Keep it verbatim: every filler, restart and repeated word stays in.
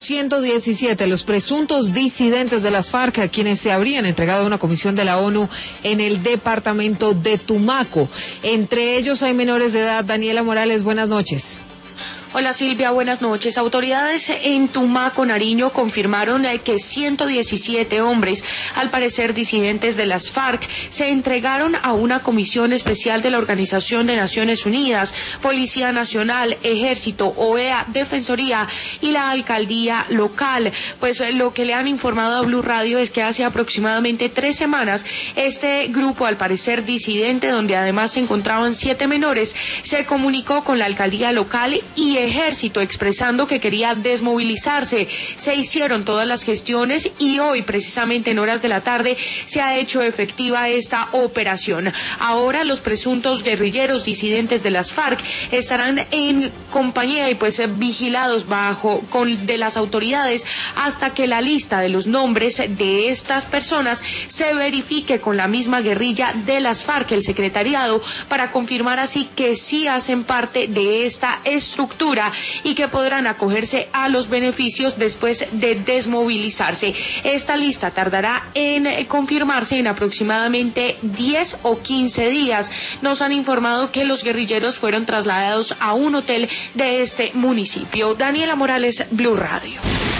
ciento diecisiete los presuntos disidentes de las FARC, a quienes se habrían entregado a una comisión de la ONU en el departamento de Tumaco. Entre ellos hay menores de edad. Daniela Morales, buenas noches. Hola Silvia, buenas noches. Autoridades en Tumaco, Nariño, confirmaron que ciento diecisiete hombres, al parecer disidentes de las FARC, se entregaron a una comisión especial de la Organización de Naciones Unidas, Policía Nacional, Ejército, O E A, Defensoría y la alcaldía local. Pues lo que le han informado a Blue Radio es que hace aproximadamente tres semanas este grupo, al parecer disidente, donde además se encontraban siete menores, se comunicó con la alcaldía local y Ejército expresando que quería desmovilizarse. Se hicieron todas las gestiones y hoy, precisamente en horas de la tarde, se ha hecho efectiva esta operación. Ahora los presuntos guerrilleros disidentes de las FARC estarán en compañía y pues vigilados bajo con de las autoridades hasta que la lista de los nombres de estas personas se verifique con la misma guerrilla de las FARC, el secretariado, para confirmar así que sí hacen parte de esta estructura y que podrán acogerse a los beneficios después de desmovilizarse. Esta lista tardará en confirmarse en aproximadamente diez o quince días. Nos han informado que los guerrilleros fueron trasladados a un hotel de este municipio. Daniela Morales, Blue Radio.